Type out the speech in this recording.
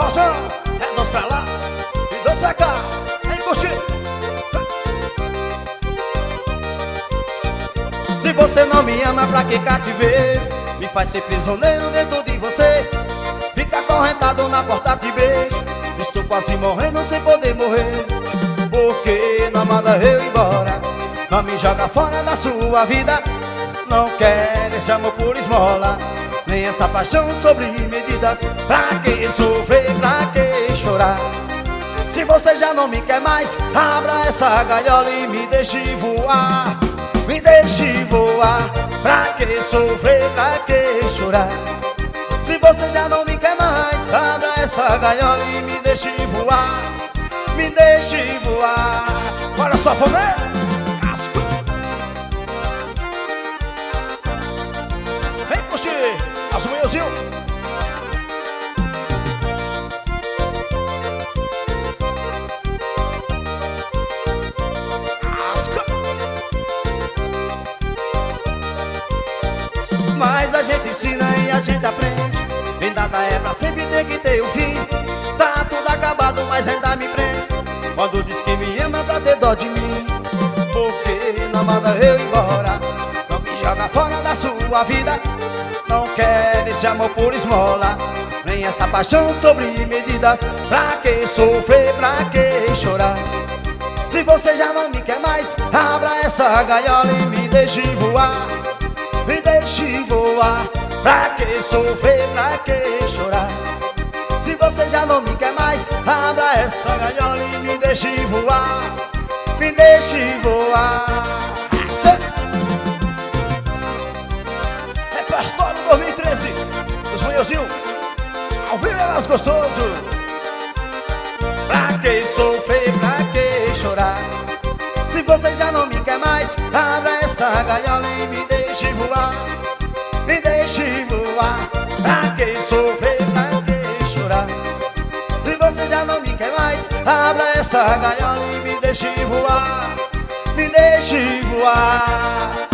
emoção. É dois pra lá e dois pra cá. Vem curtir. Se você não me ama, pra que cativeiro? Me faz ser prisioneiro dentro de você. Fica acorrentado na porta, te beijo. Estou quase morrendo sem poder morrer. Porque não manda eu embora, não me joga fora da sua vida. Não quer esse amor por esmola, nem essa paixão sobre medidas. Pra que sofrer, pra que chorar? Se você já não me quer mais, abra essa gaiola e me deixe voar. Me deixe voar. Pra que sofrer, pra que chorar? Se você já não me quer mais, abra essa gaiola e me deixe voar. Me deixe voar. Bora só, Fomé! Vem curtir as Wilzinho. Mas a gente ensina e a gente aprende. Em nada é pra sempre, ter que ter um fim. Tá tudo acabado, mas ainda me prende. Quando diz que me ama pra ter dó de mim. Porque não manda eu embora, não me joga fora da sua vida. Não quer esse amor por esmola, nem essa paixão sobre medidas. Pra que sofrer, pra que chorar? Se você já não me quer mais, abra essa gaiola e me deixe voar. Me deixe voar. Pra que sofrer, pra que chorar? Se você já não me quer mais, abra essa gaiola e me deixe voar. Me deixe voar. Repertório 2013 dos Munhozinho, ao vivo é mais gostoso. Pra que sofrer, pra que chorar? Se você já não me quer mais, abra essa gaiola e me deixe voar. Me deixe voar. Pra que sofrer, pra que chorar? Se você já não me quer mais, abra essa gaiola e me deixe voar. Me deixe voar.